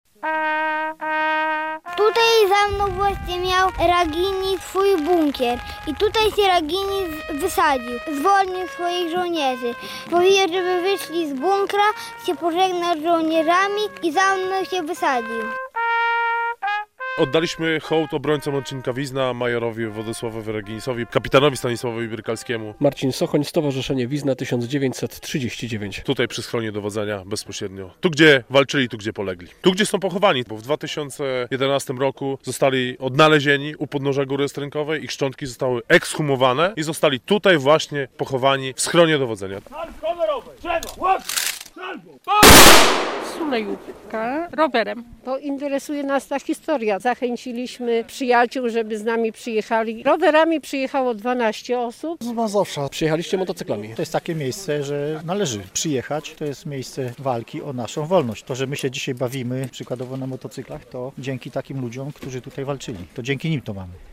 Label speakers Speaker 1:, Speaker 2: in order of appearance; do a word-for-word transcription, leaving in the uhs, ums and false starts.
Speaker 1: Tutaj za mną właśnie miał Ragini swój bunkier i tutaj się Ragini wysadził, zwolnił swoich żołnierzy. Powiedział, żeby wyszli z bunkra, się pożegnał z żołnierzami i za mną się wysadził.
Speaker 2: Oddaliśmy hołd obrońcom odcinka Wizna, majorowi Władysławowi Raginisowi, kapitanowi Stanisławowi Brykalskiemu.
Speaker 3: Marcin Sochoń, Stowarzyszenie Wizna tysiąc dziewięćset trzydzieści dziewięć.
Speaker 2: Tutaj przy schronie dowodzenia bezpośrednio. Tu, gdzie walczyli, tu, gdzie polegli. Tu, gdzie są pochowani, bo w dwa tysiące jedenastym roku zostali odnalezieni u podnóża Góry Ostrękowej. Ich szczątki zostały ekshumowane i zostali tutaj właśnie pochowani w schronie dowodzenia.
Speaker 4: Sulejówka rowerem.
Speaker 5: Bo interesuje nas ta historia. Zachęciliśmy przyjaciół, żeby z nami przyjechali. Rowerami przyjechało dwanaście osób.
Speaker 6: Z Mazowsza.
Speaker 3: Przyjechaliście motocyklami.
Speaker 6: To jest takie miejsce, że należy przyjechać. To jest miejsce walki o naszą wolność. To, że my się dzisiaj bawimy przykładowo na motocyklach, to dzięki takim ludziom, którzy tutaj walczyli. To dzięki nim to mamy.